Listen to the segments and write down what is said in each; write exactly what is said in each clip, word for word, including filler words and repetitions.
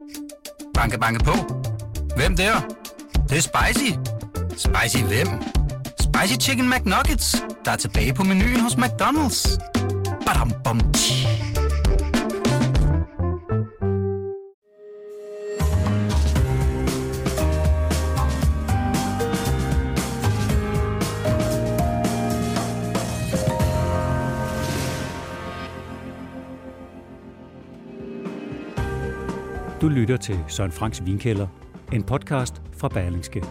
Banke, banke på. Hvem der? Det, det er spicy. Spicy hvem? Spicy Chicken McNuggets, der er tilbage på menuen hos McDonald's. Badum, bom, tji. Du lytter til Søren Franks Vinkælder, en podcast fra Berlingske.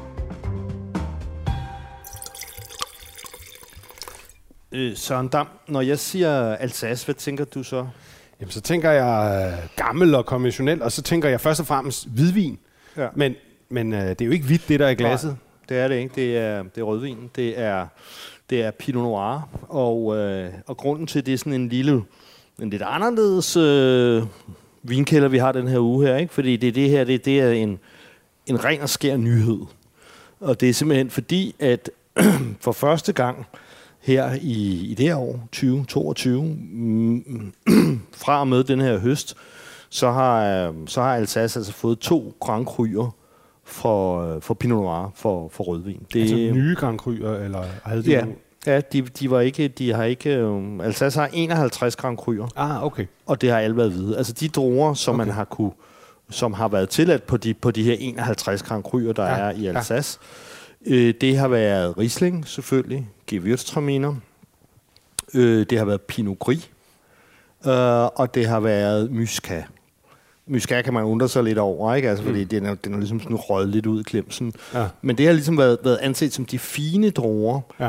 Øh, Søren Dam, når jeg siger Alsace, hvad tænker du så? Jamen, så tænker jeg øh, gammel og konventionel, og så tænker jeg først og fremmest hvidvin. Ja. Men, men øh, det er jo ikke hvidt, det der er i glasset. Nej, det er det ikke. Det er, det er rødvin. Det er, det er Pinot Noir. Og, øh, og grunden til, det er sådan en lille, en lidt anderledes øh, vinkælder, vi har den her uge her, ikke? Fordi det er det her, det, det er en, en ren og skær nyhed. Og det er simpelthen fordi, at for første gang her i, i det her år, tyve toogtyve, mm, fra og med den her høst, så har, så har Alsace altså fået to Grand Cru'er for, for Pinot Noir, for, for rødvin. Det, altså nye Grand Cru'er, eller havde de ja, nogle? Ja, de, de, var ikke, de har ikke... Um, Alsace har enoghalvtreds Grand Cru'er. Ah, okay. Og det har alle været hvide. Altså de druer, som okay. man har kunne, som har været tilladt på de, på de her enoghalvtreds Grand Cru'er, der ja, er i Alsace. Ja. Øh, det har været Riesling, selvfølgelig. Gewürztraminer. Øh, det har været Pinot Gris. Øh, og det har været Muscat. Muscat kan man undre sig lidt over, ikke? Altså, mm. fordi den er, den er ligesom sådan røget lidt ud i glemsen. Ja. Men det har ligesom været, været anset som de fine druer. Ja.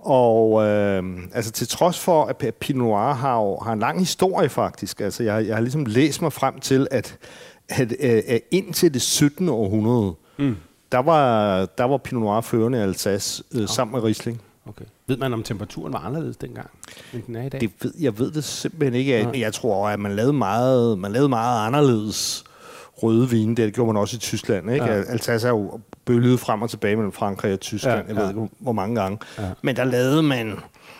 Og øh, altså til trods for, at Pinot Noir har, jo, har en lang historie faktisk. Altså jeg, jeg har ligesom læst mig frem til, at, at, at, at indtil det syttende århundrede, mm. der, var, der var Pinot Noir førende i Alsace øh, okay. sammen med Riesling. Okay. Ved man, om temperaturen var anderledes dengang, end den er i dag? Det ved, jeg ved det simpelthen ikke. Jeg, jeg tror, at man lavede meget, man lavede meget anderledes røde vine. Det gjorde man også i Tyskland. Ikke? Ja. Alsace er jo bølget frem og tilbage mellem Frankrig og Tyskland. Ja, ja. Jeg ved ikke, hvor mange gange. Ja. Men der lavede man...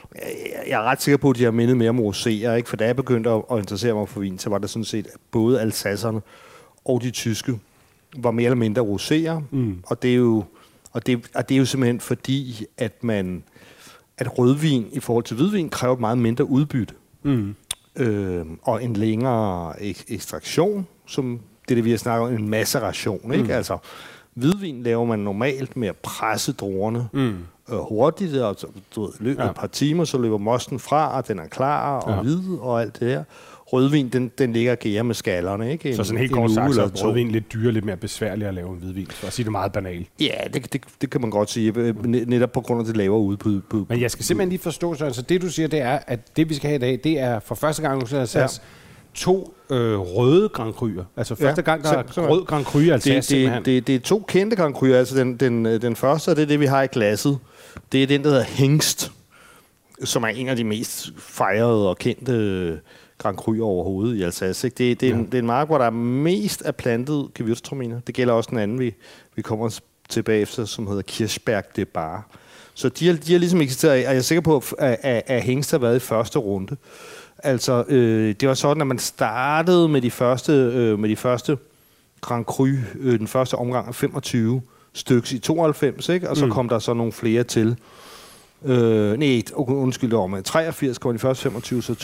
Jeg er ret sikker på, at de har mindet mere om roséer, ikke? For da jeg begyndte at, at interessere mig for vin, så var det sådan set, at både alsacerne og de tyske var mere eller mindre roséer. Mm. Og det er jo... Og det, og det er jo simpelthen fordi, at man... at rødvin i forhold til hvidvin kræver meget mindre udbytte. Mm. Øh, og en længere ek- ekstraktion, som det, det vi har snakket om, en maceration. Ikke? Mm. Altså, hvidvin laver man normalt med at presse druerne mm. øh, hurtigt, og du ved, løber ja. et par timer, så løber mosten fra, og den er klar og ja. hvid og alt det der. Rødvin, den, den ligger og gærer med skallerne, ikke? En, så sådan helt kort sagt, så er rødvin lidt dyre, lidt mere besværligt at lave en hvidvin, for at sige det meget banalt. Ja, det, det, det kan man godt sige, netop på grund af det lavere udbud. Men jeg skal simpelthen lige forstå, så altså det du siger, det er, at det vi skal have i dag, det er for første gang, du har sat to øh, røde Grand Cru'er. Altså første ja, gang, der så, er rød Grand Cru, altså det, det, det, det er to kendte Grand Cru'er, altså den, den, den første, og det er det, vi har i glasset. Det er den, der hedder Hengst, som er en af de mest fejrede og kendte Grand Cru overhovedet i Alsace. Det, det, er ja. en, det er en mark, hvor der er mest af plantet Gewürztraminer. Det gælder også den anden, vi, vi kommer tilbage efter, som hedder Kirchberg de Bar. Så de har, de har ligesom eksisteret, og jeg er sikker på, at, at, at Hengst har været i første runde. Altså, øh, det var sådan, at man startede med de første, øh, med de første Grand Cru, øh, den første omgang af femogtyve stykker i tooghalvfems, ikke? Og så mm. kom der så nogle flere til. Øh, nej, undskyld, det var med treogfirs kommer de første femogtyve, så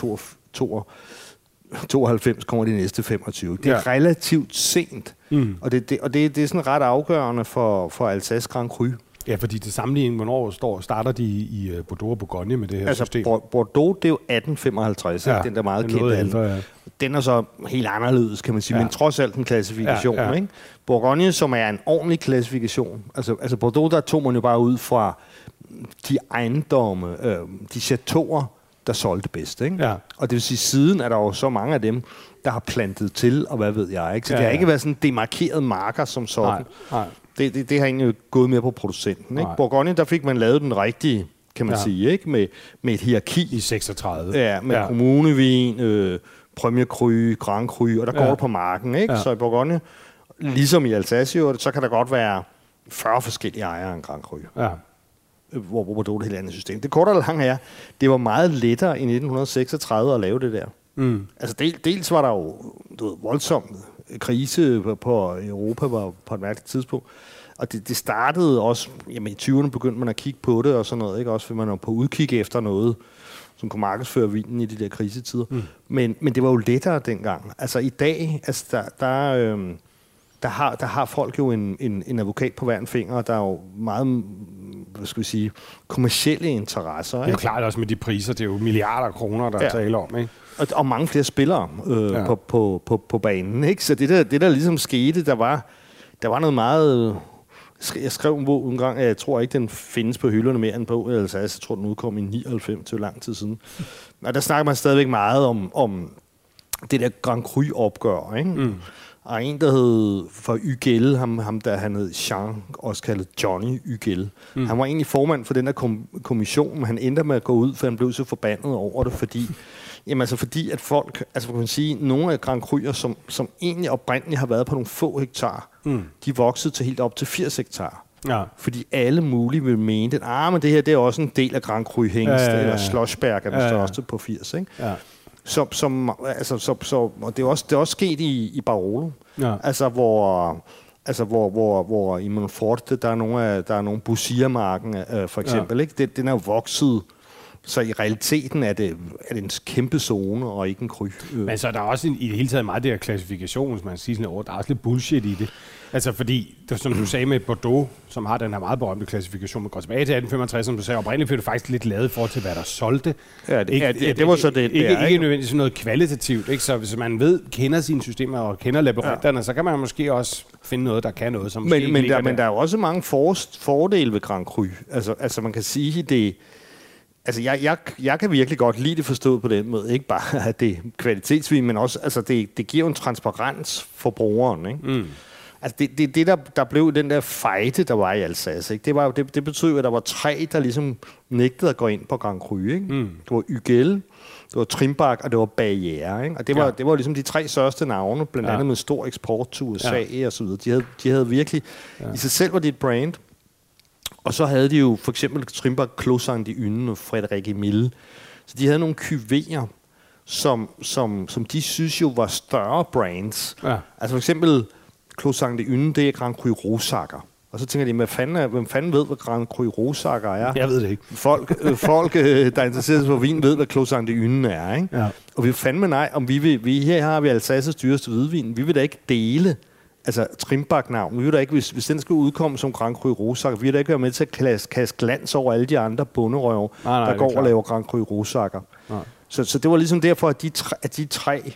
tooghalvfems kommer de næste femogtyve. Det er ja. relativt sent, mm. og, det, det, og det, det er sådan ret afgørende for, for Alsace Grand Cru. Ja, fordi til sammenligning, hvornår står, starter de i Bordeaux og Bourgogne med det her altså, system? Bordeaux, det er jo atten femoghalvtreds, ja, den der meget kendte ældre, ja. Den er så helt anderledes, kan man sige, ja. men trods alt en klassifikation. Ja, ja. Ikke? Bourgogne, som er en ordentlig klassifikation. Altså, altså Bordeaux, der tog man jo bare ud fra de ejendomme, øh, de chateauer, der solgte bedst. Ikke? Ja. Og det vil sige, siden er der jo så mange af dem, der har plantet til, og hvad ved jeg. Ikke? Så ja, det har ja. ikke været sådan demarkeret marker som sådan. Nej, nej. Det, det, det har egentlig gået mere på producenten. Ikke? Bourgogne, der fik man lavet den rigtige, kan man ja. sige, ikke? Med, med et hierarki. I seksogtredive. Ja, med ja. kommunevin, øh, Premier Cru, Grand Cru, og der ja. går det på marken. Ikke? Ja. Så i Bourgogne, ligesom i Alsace, så kan der godt være fyrre forskellige ejere af en Grand Cru. Ja. Hvor Bordeaux er et helt andet system. Det korte og lange er, det var meget lettere i nitten seksogtredive at lave det der. Mm. Altså del, dels var der jo du ved, voldsomt krise på Europa var på et mærkeligt tidspunkt. Og det, det startede også, jamen i tyverne begyndte man at kigge på det og sådan noget, ikke? Også fordi man var på udkig efter noget, som kunne markedsføre vinen i de der krisetider. Mm. Men, men det var jo lettere dengang. Altså i dag, altså der, der, øhm, der, har, der har folk jo en, en, en advokat på hver en finger, og der er jo meget, hvad skal vi sige, kommercielle interesser. Det er jo klart også med de priser, det er jo milliarder af kroner, der ja. taler om, ikke? Og, og mange flere spillere øh, ja. på, på, på, på banen, ikke? Så det der, det der ligesom skete, der var, der var noget meget... Jeg skrev en bog en gang, jeg tror ikke, den findes på hylderne mere end på, altså jeg tror, den udkom i nioghalvfems, til lang tid siden. Og der snakker man stadigvæk meget om, om det der Grand Cru-opgør, ikke? Mm. Og en, der hed for Ygel, ham, ham der han hed Jean, også kaldet Johnny Ygel. Mm. Han var egentlig formand for den der kom- kommission, men han endte med at gå ud, for han blev så forbandet over det, fordi Jamen altså fordi, at folk, altså kan man sige, nogle af Grand Cru'er, som, som egentlig oprindeligt har været på nogle få hektar, mm. de voksede til helt op til firs hektar. Ja. Fordi alle mulige vil mene, at ah, men det her det er også en del af Grand Cru hængst, ja, ja, ja. eller Schlossberg er den ja, ja. største på firs, ikke? Ja. Så, som, altså, så, så, og det er også, det er også sket i, i Barolo, ja. altså hvor... Altså, hvor, hvor, hvor i Monforte, der er nogle af, der er nogle Busia-marken, øh, for eksempel, ja. ikke? Den, den er jo vokset. Så i realiteten er det, er det en kæmpe zone, og ikke en kry. Men så er der også en, i det hele taget meget der klassifikation, hvis man siger sådan over, der er også lidt bullshit i det. Altså fordi, det, som du sagde med Bordeaux, som har den her meget berømte klassifikation, man går tilbage til atten femogtres, som du sagde, oprindeligt blev det faktisk lidt lavet i forhold til, hvad der solgte. Ja, det, ikke, ja, det, det var så det. Ikke, ikke, ikke nødvendigvis noget kvalitativt, ikke? Så hvis man ved, kender sine systemer og kender labyrinterne, ja. så kan man måske også finde noget, der kan noget, som men, måske men, der, der. men der er jo også mange for, fordele ved Grand Cru. Altså, altså man kan sige, det Altså, jeg, jeg, jeg kan virkelig godt lide det forstået på den måde. Ikke bare, at det er kvalitetsvin, men også, altså, det, det giver en transparens for brugeren, ikke? Mm. Altså, det, det, det der, der blev den der fejde, der var i Alsace, ikke? Det, var, det, det betød, at der var tre, der ligesom nægtede at gå ind på Grand Cru, ikke? Mm. Det var Ygel, det var Trimbach, og det var Barrière, ikke? Og det var, ja. det var ligesom de tre største navne, blandt andet ja. med stor eksport til U S A ja. og så videre. De havde, de havde virkelig... Ja. I sig selv var det et brand. Og så havde de jo for eksempel Trimbach, Clos Saint-Ynes og Frédéric Emile. Så de havde nogle kuvéer, som, som, som de synes jo var større brands. Ja. Altså for eksempel Clos Saint-Ynes, det er Grand Cru Rosacker. Og så tænker de, hvem fanden, hvem fanden ved, hvad Grand Cru Rosacker er? Jeg ved det ikke. Folk, øh, folk øh, der interesserer sig for vin, ved, hvad Clos Saint-Ynes er, ikke? Ja. Og vi fandme nej, om vi vil, vi, her har vi Alsaces dyreste hvidvin. Vi vil da ikke dele altså Trimbach-navn. Vi vil da ikke, hvis, hvis den skal udkomme som Grand Cru Rosacker, vi vil da ikke være med til at kaste, kaste glans over alle de andre bunderøve, der går og laver Grand Cru Rosacker. Så, så det var ligesom derfor, at de tre, at de tre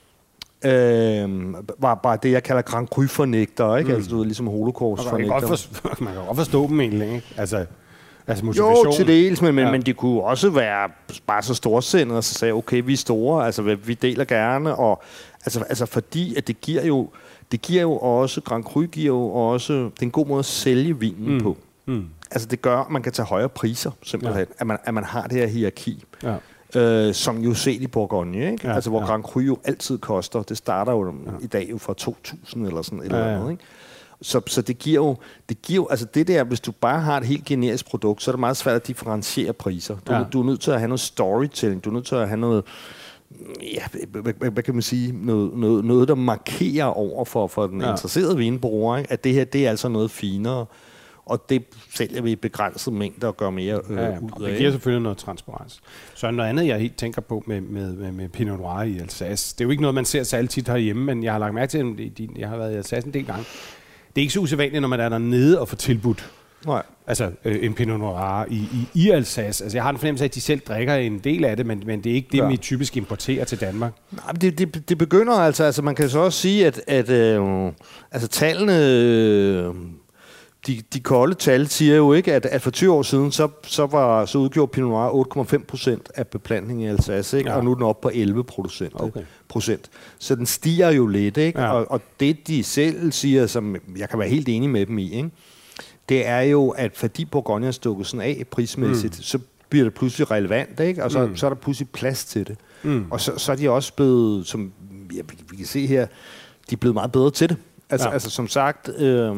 øh, var bare det, jeg kalder Grand Cru-fornægter, ikke? Mm. Altså, du ved, ligesom holocaust-fornægter. Man, man kan godt forstå dem egentlig, ikke? Altså, altså motivation. Jo, til dels, men, men, ja. men de kunne også være bare så storsindede, og så sagde, okay, vi er store, altså vi deler gerne, og altså, altså fordi, at det giver jo Det giver jo også, Grand Cru giver jo også, det er en god måde at sælge vinen mm. på. Mm. Altså det gør, at man kan tage højere priser, simpelthen, ja. at, man, at man har det her hierarki, ja. øh, som jo set i Bourgogne, ikke? Ja, altså hvor ja. Grand Cru jo altid koster, det starter jo ja. i dag jo fra to tusind eller sådan et ja, eller andet, ikke? Så, så det giver jo, det giver jo, altså det der, hvis du bare har et helt generisk produkt, så er det meget svært at differentiere priser. Du, ja. du er nødt til at have noget storytelling, du er nødt til at have noget, ja, hvad, hvad, hvad kan man sige, noget, noget, noget der markerer over for, for den ja. interesserede vinbruger, ikke? At det her, det er altså noget finere, og det sælger vi i begrænset mængder og gør mere øh, ja, ja. ud af. Det giver selvfølgelig noget transparens. Så noget andet, jeg helt tænker på med, med, med, med Pinot Noir i Alsace, det er jo ikke noget, man ser særlig tit herhjemme, men jeg har lagt mærke til, at jeg har været i Alsace en del gange. Det er ikke så usædvanligt, når man er dernede og får tilbudt. Nej. Altså øh, en Pinot Noir i, i, i Alsace. Altså jeg har en fornemmelse af, at de selv drikker en del af det, men, men det er ikke det, ja. vi typisk importerer til Danmark. Nej, det, det, det begynder altså, altså man kan så også sige, at, at øh, altså tallene, øh, de, de kolde tal siger jo ikke, at, at for tyve år siden, så, så, var, så udgjorde Pinot Noir otte komma fem procent af beplantningen i Alsace, ikke? Ja. Og nu er den oppe på elleve procent. Okay. Procent. Så den stiger jo lidt, ikke? Ja. Og, og det de selv siger, som jeg kan være helt enig med dem i, ikke? Det er jo, at fordi Bourgogne er stukket sådan af prismæssigt, mm. så bliver det pludselig relevant, ikke? Og så, mm. så er der pludselig plads til det. Mm. Og så, så er de også blevet, som ja, vi kan se her, de er blevet meget bedre til det. Altså, ja. altså som sagt, øh,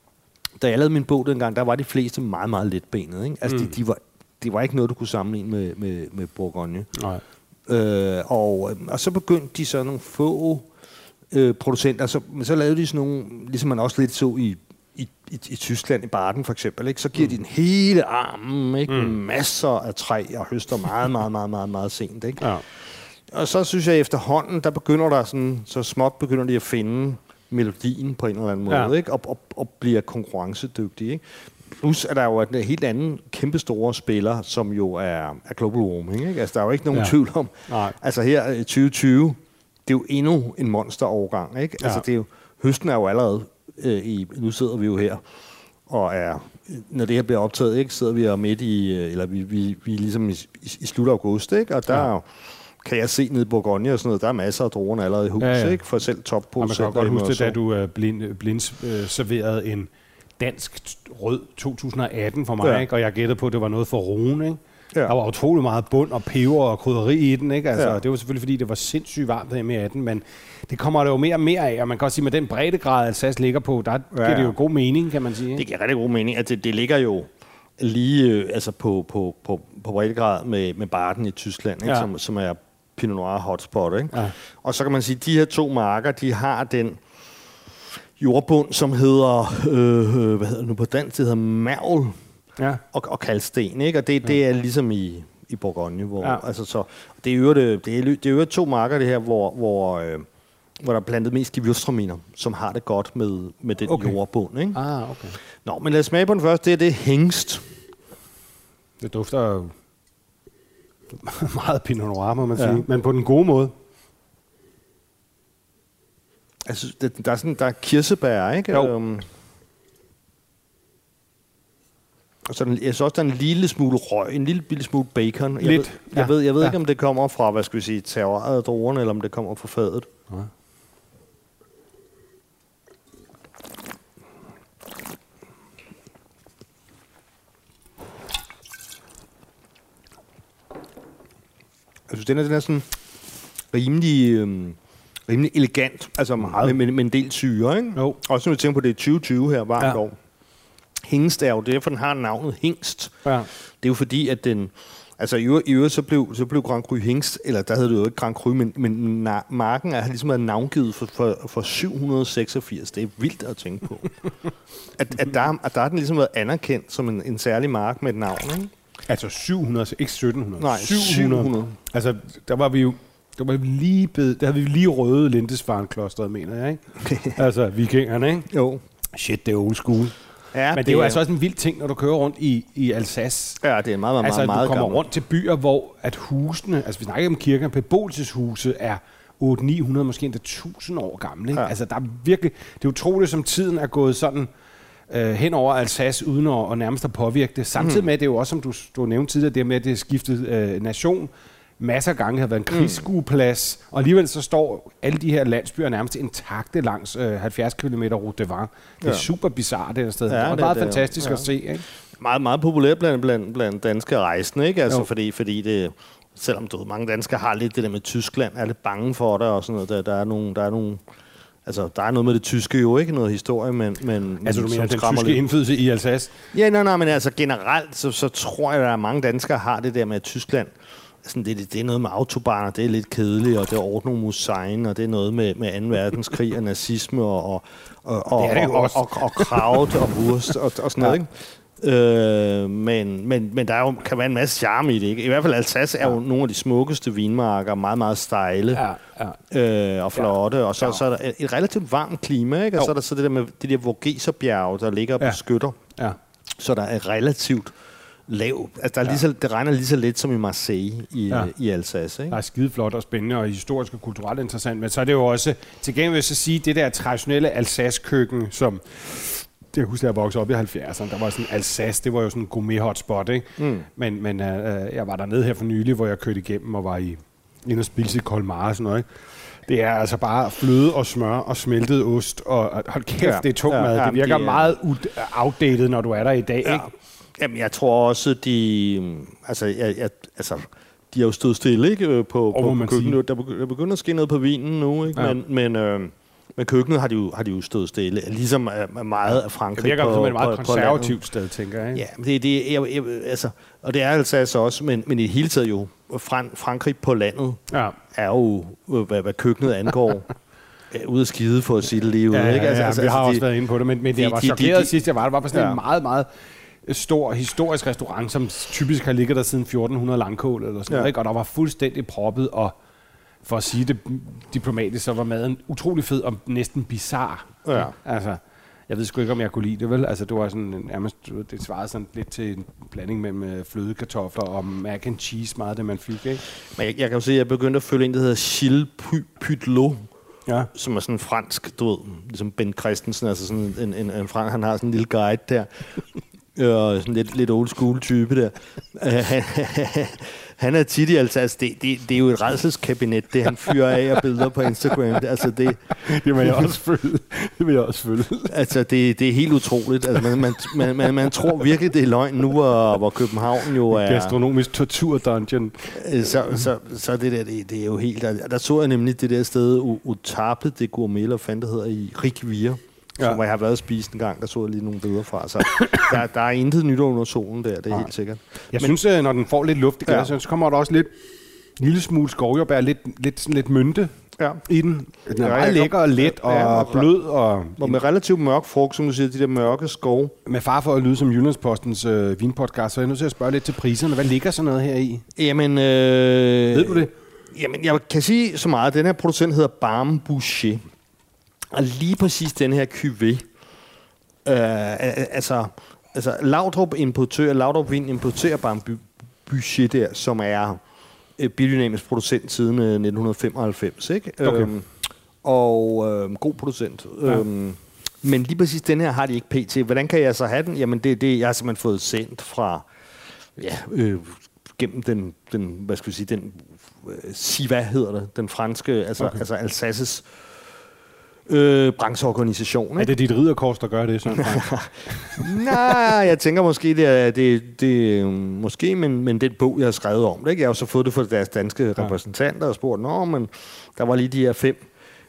da jeg lavede min bog dengang, der var de fleste meget, meget letbenet, ikke? Altså, mm. de, de, var, de var ikke noget, du kunne sammenligne med, med, med Bourgogne. Nej. Øh, og, og så begyndte de så nogle få øh, producenter. Så, men så lavede de sådan nogle, ligesom man også lidt så i, i, i, i Tyskland, i Baden for eksempel, ikke? Så giver mm. de den hele armen, ikke? Mm. masser af træ og høster meget, meget, meget, meget, meget sent. Ikke? Ja. Og så synes jeg efterhånden, der begynder der sådan, så småt begynder de at finde melodien på en eller anden måde, ja. ikke? Og, og, og bliver konkurrencedygtige. Ikke? Plus er der jo en helt anden kæmpestore spiller, som jo er, er global warming. Ikke? Altså, der er jo ikke nogen ja. tvivl om. Nej. Altså her i tyve tyve, det er jo endnu en monsterovergang. Ikke? Ja. Altså, det er jo, høsten er jo allerede, øh, i, nu sidder vi jo her, og er, når det her bliver optaget, ikke, sidder vi jo midt i, eller vi, vi, vi er ligesom i, i, i slut af august, ikke? Og der ja. kan jeg se nede i Bourgogne og sådan noget, der er masser af druerne allerede i hus, ja, ja. ikke? For selv topproducenter. Man kan godt huske det, da du uh, blind, blind uh, serverede en dansk rød to tusind atten for mig, ja. ikke? Og jeg gættede på, at det var noget for Rune, ikke? Ja. Der var utrolig meget bund og peber og krydderi i den, ikke? Altså, ja. Det var selvfølgelig, fordi det var sindssygt varmt her med atten, men det kommer der jo mere og mere af, og man kan også sige, med den breddegrad, Alsace ligger på, der giver ja, ja. det jo god mening, kan man sige. Ikke? Det giver rigtig god mening, at det, det ligger jo lige øh, altså på, på, på, på breddegrad med, med Baden i Tyskland, ikke? Ja. Som, som er Pinot Noir hotspot, ikke? Ja. Og så kan man sige, at de her to marker, de har den jordbund, som hedder, øh, hvad hedder det nu på dansk, det hedder mergel. Ja. Og, og kalksten, ikke? Og det, ja. det er ligesom i, i Bourgogne, hvor, ja. altså så, det er jo det, det, er, det er jo to marker, det her, hvor, hvor, øh, hvor der er plantet mest gewürztraminer, som har det godt med, med den okay. jordbund, ikke? Ah, okay. Nå, men lad os smage på den første, det er det hingst. Det dufter jo meget Pinot Noir, må man ja. sige, men på den gode måde. Altså, det, der er sådan, der er kirsebær, ikke? Jo. Um, Og så den, jeg synes også, der er en lille smule røg, en lille, lille smule bacon. Jeg Lidt. ved, jeg ja. ved, jeg ved ja. ikke, om det kommer fra, hvad skal vi sige, terroiret af druerne, eller om det kommer fra fadet. Ja. Jeg synes, den er, den er sådan rimelig, øhm, rimelig elegant, altså meget. Med, med en del syre, ikke? Jo. Også når vi tænker på, det er tyve tyve her, varmt ja. år. Hingst er jo derfor, den har navnet hingst. Ja. Det er jo fordi, at den... Altså i øvrigt, så blev, så blev Grand Cru hingst, eller der hed det jo ikke Grand Cru, men, men na- marken er ligesom været navngivet for, for, for syv hundrede seksogfirs. Det er vildt at tænke på. at, at, der, at der har den ligesom været anerkendt som en, en særlig mark med et navn, ikke? Altså syv hundrede, ikke sytten hundrede. Nej, syv hundrede. Altså, der var vi jo... Der var vi lige bed, der havde vi lige røde Lindisfarne-klosteret, mener jeg, ikke? Altså, vikingerne, ikke? Jo. Shit, det er old school. Ja, men det, det er jo altså også en vild ting, når du kører rundt i, i Alsace. Ja, det er meget, meget, altså, meget, meget du kommer gammel. rundt til byer, hvor at husene, altså vi snakker om kirken, beboelseshuse er otte ni hundrede, måske endda tusind år gamle. Ikke? Ja. Altså, der er virkelig, det er utroligt, som tiden er gået sådan øh, hen over Alsace, uden at, at nærmest at påvirke det. Samtidig med, det er jo også, som du, du nævnte tidligere, det med, at det er skiftet øh, nation. Masser af gange har været en krigsskueplads, mm. og alligevel så står alle de her landsbyer nærmest intakte langs øh, halvfjerds kilometer Route de Vin. Det er ja. super bizarrt det der sted. Ja, det er meget det, fantastisk ja. at se, ikke? Meget, meget populært blandt, blandt, blandt danske rejsende, ikke? Altså, fordi, fordi det, selvom du, mange danskere har lidt det der med Tyskland, er lidt bange for det og sådan noget. Der, der er nogle... Der er nogle Altså, der er noget med det tyske jo, ikke noget historie, men... men altså, du mener den tyske lidt indflydelse i Alsace? Ja, nej, nej, men altså generelt, så, så tror jeg, at der er mange danskere, har det der med Tyskland. Sådan, det, det, det er noget med autobaner, det er lidt kedeligt, og det er Ordnung muss sein, og det er noget med, med anden verdenskrig og nazisme og, og, og, og, og, og, og, og kraut og wurst og, og sådan noget, ja. ikke? Øh, men, men, men der er jo, kan være en masse charme i det, ikke? I hvert fald Alsace er jo ja. nogle af de smukkeste vinmarker, meget, meget stejle ja, ja. Øh, og flotte, ja. og så, ja. så er der et relativt varmt klima, ikke? Og jo. så er der så det der med det der Vogeserbjerge, der ligger ja. på skytter, ja. så der er relativt lav. Altså, der er ja. lige så, det regner lige så lidt som i Marseille i, ja. i Alsace. Ikke? Der er skide flot og spændende og historisk og kulturelt interessant, men så er det jo også, til gengæld vil jeg så sige, det der traditionelle Alsace-køkken, som det jeg husker, jeg voksede op i halvfjerdserne, der var sådan Alsace, det var jo sådan en gourmet-hotspot, ikke? Mm. Men, men øh, jeg var dernede her for nylig, hvor jeg kørte igennem og var i inde og spise i Colmar og sådan noget, ikke? Det er altså bare fløde og smør og smeltet ost, og hold kæft, ja. det er tung ja, mad. Ja, det virker det er meget outdated, når du er der i dag, ja. ikke? Jamen, jeg tror også, de... Altså, jeg, jeg, altså, de har jo stået stille, ikke? På, på, på køkkenet. Der begynder at ske noget på vinen nu, ikke? Ja. Men, men øh, med køkkenet har de, jo, har de jo stået stille. Ligesom øh, meget af Frankrig. Det virker på, som et meget konservativt sted, tænker jeg. Ikke? Ja, men det, det, jeg, jeg, altså, og det er altså, altså også, men, men i det hele taget jo, Fran- Frankrig på landet ja. er jo, hvad, hvad køkkenet angår, ude at skide for at sige det lige ud. Ja, ikke? ja, Altså, ja, altså, vi har altså, også de, været inde på det, men, men de, jeg var de, chokeret de, de, sidst, jeg var der. var på sådan ja. en meget, meget stor historisk restaurant, som typisk har ligget der siden fjorten hundrede langkål eller sådan ja. noget, ikke? Og der var fuldstændig proppet, og for at sige det diplomatisk, så var maden utrolig fed og næsten bizarre. Ja. Altså, jeg ved sgu ikke, om jeg kunne lide det, vel? Altså, det var sådan, nærmest, det svarede sådan lidt til en blanding mellem flødekartofler og mac and cheese, meget af det, man fik, ikke? Men jeg, jeg kan jo se, at jeg begyndte at følge en, der hedder Gilles Putelot, ja. som er sådan en fransk, du ved, ligesom Ben Christensen, altså sådan en, en, en fransk, han har sådan en lille guide der, og sådan lidt, lidt old school type der. han, han er tit i, altså, altså det, det, det er jo et rædselskabinet, det han fyrer af og billeder på Instagram. Altså det, det vil jeg også føle. Det vil jeg også føle. Altså det, det er helt utroligt. Altså man, man, man, man, man tror virkelig, det er løgn nu, hvor, hvor København jo er... Gastronomisk tortur-dungeon. Så, så, så det der, det, det er jo helt... Der, der så jeg nemlig det der sted, Utape de Gourmet, eller fandt det hedder, i Rikvir. Ja. Som jeg har været og spist en gang, der så jeg lige nogle billeder fra. Så der, der er intet nyt under solen der, det er ja. helt sikkert. Jeg Men, synes, når den får lidt luft i glas, ja. så kommer der også lidt en lille smule skovjordbær, lidt, lidt, sådan lidt mynte ja. i den. Den er ja, meget lækker og let og, ja, og blød. Og, og med relativt mørk frugt, som du siger, de der mørke skove. Med far for at lyde som Jyllandspostens øh, vinpodcast, så er jeg nødt til at spørge lidt til priserne. Hvad ligger sådan noget her i? Jamen... Øh, Ved du det? Jamen, jeg kan sige så meget. Den her producent hedder Barme Boucher. Og lige præcis den her cuvée, øh, altså, altså Laudrup importør, Laudrup Vin importerer bare en budget der, som er øh, biodynamisk producent siden øh, nitten femoghalvfems, ikke? Okay. Øhm, og øh, god producent. Ja. Øhm, men lige præcis den her har de ikke pt. Hvordan kan jeg så have den? Jamen det, det jeg har simpelthen fået sendt fra, ja, øh, gennem den, den, hvad skal vi sige, den, øh, Siva hedder det, den franske, altså, okay. altså Alsaces Øh, brancheorganisation. Ikke? Er det dit ridderkors, der gør det? Sådan Nej, jeg tænker måske, det er det, det, måske, men, men den bog, jeg har skrevet om det. Ikke? Jeg har jo så fået det fra deres danske ja. repræsentanter og spurgt, nå, men der var lige de her fem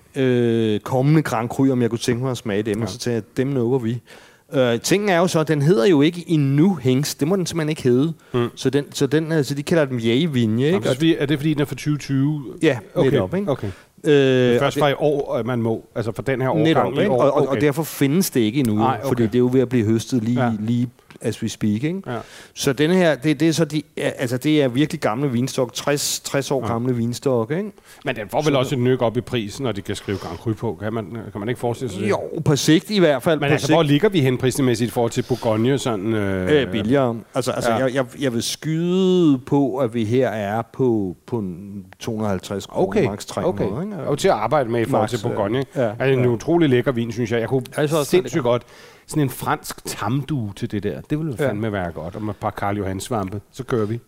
øh, kommende Grand Cru, om jeg kunne tænke mig at smage dem, ja. og så tænkte jeg, dem nukker vi. Øh, tingen er jo så, den hedder jo ikke endnu Hingst. Det må den simpelthen ikke hedde. Mm. Så, den, så, den, altså, de kalder den Jægevinje. Ikke? Jamen, er det fordi, den er fra tyve tyve? Ja, okay. lidt op. Ikke? Okay. Øh, først fra i år, man må, altså for den her årgang i år. Og, okay. og derfor findes det ikke endnu, Ej, okay. fordi det er jo ved at blive høstet lige, ja. lige as we speak. Ikke? Ja. Så den her, det, det er så de, altså det er virkelig gamle vinstok, tres, tres år ja. gamle vinstok. Ikke? Men den får vel så også et nyk op i prisen, når de kan skrive Grand Cru på. Kan man, kan man ikke forestille sig det? Jo, på sigt i hvert fald. Men altså, hvor ligger vi hen prismæssigt i forhold til Bourgogne? Sådan, øh, øh, billigere. Altså, altså ja. jeg, jeg, jeg vil skyde på, at vi her er på, på to hundrede og halvtreds kroner, okay. maks tre hundrede. Okay. Ikke? Og til at arbejde med i forhold til Bourgogne. Ja. Ja. Altså en ja. utrolig lækker vin, synes jeg. Jeg kunne altså, sindssygt godt. Sådan en fransk tamdue til det der. Det ville ja. fandme være godt. Og med et par Karl Johan svampe, så kører vi.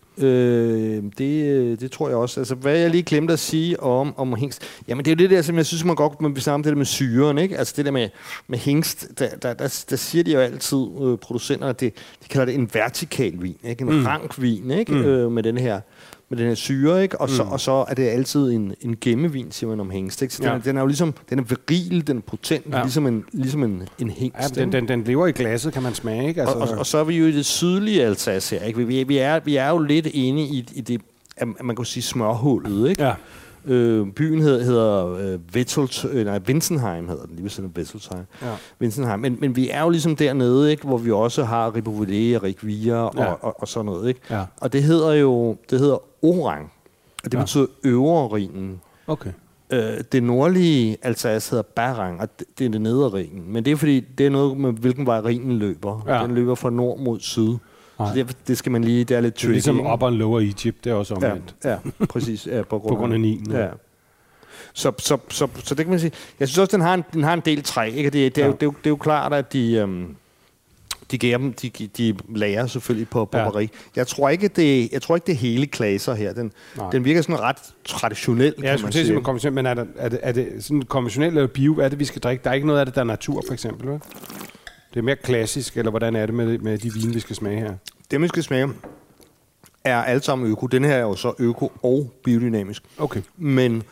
Øh, det, det tror jeg også. Altså, hvad jeg lige glemte at sige om, om hingst. Jamen, det er jo det der, som jeg synes, man godt kan snakke om det der med syren, ikke? Altså, det der med, med hingst, der, der, der, der siger de jo altid, øh, producenterne, at det, de kalder det en vertikal vin, ikke? En mm. rank vin, ikke? Mm. Øh, med den her med den her syre, ikke? Og, mm. så, og så er det altid en, en gemmevin, siger man om hingst, ikke? Så ja. den, den er jo ligesom, den er viril, den er potent, ja. ligesom en, ligesom en, en hingst. Ja, den, den, den lever i glasset, kan man smage, ikke? Altså, og, og, og så er vi jo i det sydlige Alsace her, ikke? Vi, vi, er, vi er jo lidt inde i, i det, at man kan sige smørhullet, ikke? Ja. Øh, byen hedder, hedder øh, Wettelt, øh, nej, Winsenheim hedder den, lige ved siden af Wettelsheim. Ja. Winsenheim. Men, men vi er jo ligesom dernede, ikke, hvor vi også har Ribouillet og Rikvir og, ja. og, og, og sådan noget, ikke? Ja. Og det hedder jo, det hedder Orang, og det ja. betyder øvre Rhinen. Okay. Øh, det nordlige Alsace hedder Barang, og det, det er det nedre Rhinen. Men det er fordi, det er noget med, hvilken vej Rhinen løber. Ja. Den løber fra nord mod syd. Så det, det skal man lige, det er lidt tricky. Det er ligesom Upper and Lower Egypt, det er også omvendt. Ja, ja præcis. Ja, på grund, på grund af Nilen. Ja. Så, så, så, så det kan man sige. Jeg synes også, den har en, den har en del træ. Ikke? Det, det, er ja. jo, det, er jo, det er jo klart, at de, øhm, de, giver dem, de, de lærer selvfølgelig på barbari. Ja. Jeg tror ikke, det, jeg tror ikke, det hele klaser her. Den, den virker sådan ret traditionel, ja, kan man sige. Ja, konventionel, men er, der, er, det, er det sådan konventionelt eller bio? Hvad er det, vi skal drikke? Der er ikke noget af det, der er natur, for eksempel, vel? Det er mere klassisk, eller hvordan er det med, med de vine, vi skal smage her? Det, vi skal smage, er alt sammen øko. Den her er jo så øko og biodynamisk. Okay. Men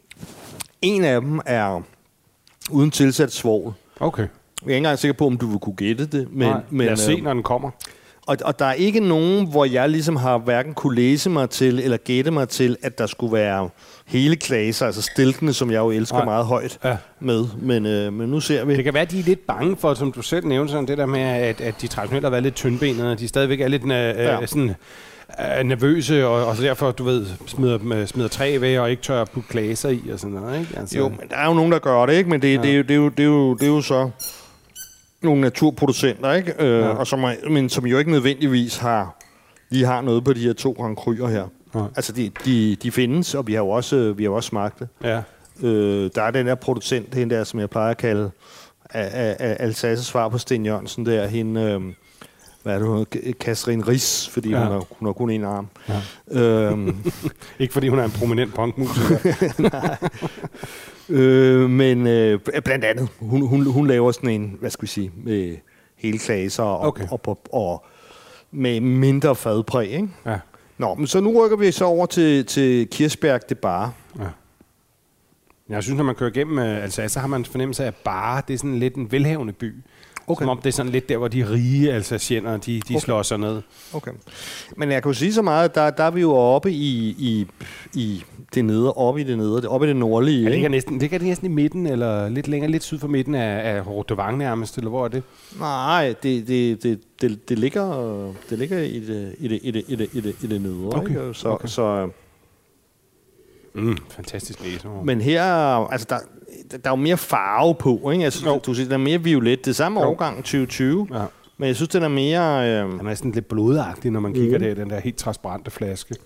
en af dem er uden tilsat svovl. Okay. Jeg er ikke engang sikker på, om du vil kunne gætte det. Men, Nej, men, lad os se, når den kommer. Og, og der er ikke nogen, hvor jeg ligesom har hverken kunne læse mig til, eller gætte mig til, at der skulle være hele klasser, altså stilkene, som jeg jo elsker Nej. meget højt ja. med. Men, øh, men nu ser vi. Det kan være, at de er lidt bange for, som du selv nævnte, sådan det der med, at, at de traditionelt har været lidt tyndbenede, og de stadigvæk er lidt øh, ja. sådan, øh, nervøse, og, og så derfor, du ved, smider, smider træ væk og ikke tør at putte klasser i og sådan noget, ikke? Altså. Jo, men der er jo nogen, der gør det, ikke? Men det, ja. det, er, jo, det, er, jo, det, er, jo, det er jo så nogle naturproducenter, ikke? Øh, ja. og som er, men som jo ikke nødvendigvis har, de har noget på de her to Grand Cru'er her. Ja. Altså, de, de, de findes, og vi har jo også, vi har også smagt det. Ja. Øh, der er den der producent, hende der, som jeg plejer at kalde Alsaces svar på Sten Jørgensen der, hende, øh, hvad er det, hun hedder? Kathrin Ries, fordi ja. hun, har, hun har kun en arm. Ja. Øhm. Ikke fordi hun er en prominent punkmusiker. Nej. Øh, men øh, blandt andet, hun, hun, hun laver sådan en, hvad skal vi sige, med hele klasser og, okay. og, og, og med mindre fadpræg, ikke? Ja. Nå, men så nu rykker vi så over til, til Kirsberg det Bar. Ja. Jeg synes, når man kører igennem Alsace, så har man en fornemmelse af, at Bar, det er sådan lidt en velhavende by. Okay. Som om det er sådan lidt der, hvor de rige alsacienere, de, de okay. slår sig ned. Okay. Men jeg kan jo sige så meget, der, der er vi jo oppe i, i, i det nedre, oppe i det nedre, oppe i det nordlige. Ja, det ligger næsten, det næsten i midten, eller lidt længere, lidt syd for midten af, af Rottevang nærmest, eller hvor er det? Nej, det, det, det, det, det, ligger, det ligger i det, i det, i det, i det, i det, i det nedre. Okay. Ikke? Så, okay. så Mm, fantastisk læse. Men her, altså der, der er jo mere farve på, ikke? Altså, du siger, der er mere violet. Det samme jo. årgang tyve tyve, ja. Men jeg synes, den er mere... Øh... Den er næsten lidt blodagtig, når man mm. kigger der, den der helt transparente flaske.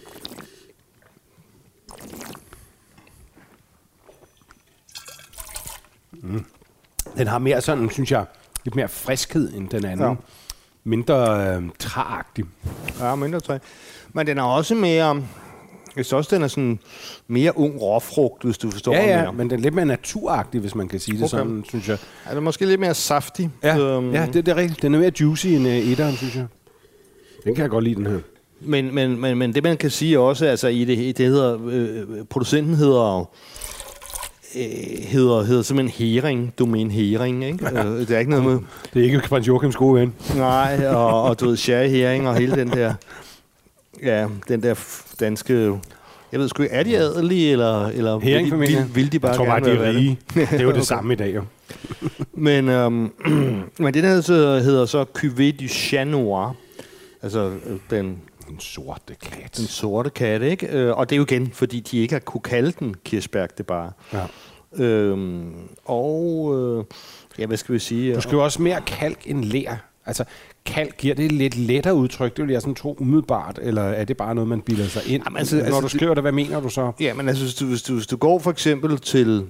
Mm. Den har mere sådan, synes jeg, lidt mere friskhed end den anden. Ja. Mindre øh, træagtig. Ja, mindre træ. Men den er også mere... Jeg synes også, den er sådan mere ung råfrugt, hvis du forstår ja, ja, mere. Men den er lidt mere naturagtig, hvis man kan sige det okay. sådan, synes jeg. Ja, den er måske lidt mere saftig. Ja, øhm. ja det, det er rigtigt. Den er mere juicy end uh, etteren, synes jeg. Den kan jeg godt lide, den her. Men, men, men, men det, man kan sige også, altså i det, det hedder, øh, producenten hedder, øh, hedder, hedder simpelthen Hering, Domæne Hering, ikke? Ja. Øh, det er ikke noget med... Det er ikke Prins Joachims gode ven. Nej, og, og du ved, Sherry Hering og hele den der... Ja, den der danske... Jeg ved sgu ikke, er de adelige, eller, eller vil, de, vil, vil de bare jeg tror bare, gerne de er rige. Det er jo det okay. samme i dag, jo. men, øhm, men den her så hedder så Cuvée du Chat Noir. Altså den... Den sorte kat. Den sorte kat, ikke? Og det er jo igen, fordi de ikke har kunne kalde den Kirsberg det Bar. Ja. Øhm, og... Øh, ja, hvad skal vi sige? Du skal jo også mere kalk end ler. Altså, kalk giver det lidt lettere udtryk, det vil jeg sådan tro umiddelbart, eller er det bare noget, man bilder sig ind? Jamen, altså, Når altså, du skriver det, hvad mener du så? Ja, men altså, hvis du, hvis du, hvis du går for eksempel til...